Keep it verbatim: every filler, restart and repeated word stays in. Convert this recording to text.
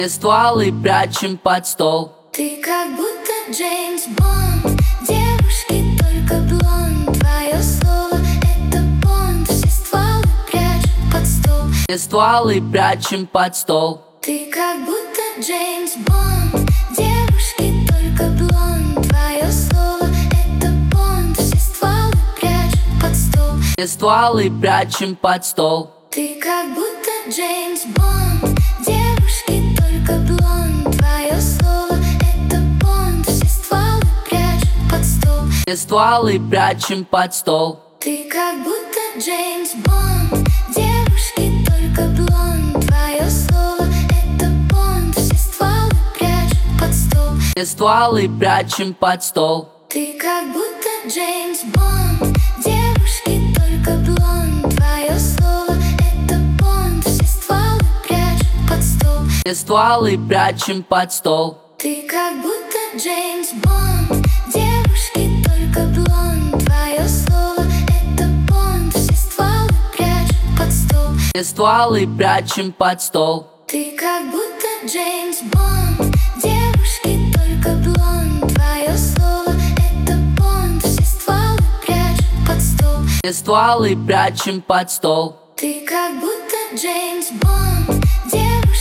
Стволы прячем под стол. Ты как будто Джеймс Бонд. Девушки только блонд. Твое слово это Бонд. Все стволы прячем под стол. Стволы прячем под стол. Ты как будто Джеймс Бонд. Девушки только блонд. Твое слово это Бонд. Все стволы прячем под стол. Стволы прячем под стол. Ты как будто Джеймс Бонд. Девушки только блонд. Твое слово это Бонд. Все стволы прячем под стол. Стволы прячем под стол. Ты как будто Джеймс Бонд. Девушки только блонд. Твое слово это Бонд. Все стволы прячем под стол. Стволы прячем под стол. Ты как будто Джеймс Бонд. Девушки только блонд. Твое слово это Бонд. Все стволы прячем под стол. Стволы прячем под стол. Ты как будто Джеймс Бонд. Девушки только блонд. Твое слово это Бонд. Все стволы прячем под стол. Стволы прячем под стол. Ты как будто Джеймс Бонд. Девушки только блонд. Твое слово это Бонд. Все стволы прячем под стол. Стволы прячем под стол. Ты как будто Джеймс Бонд.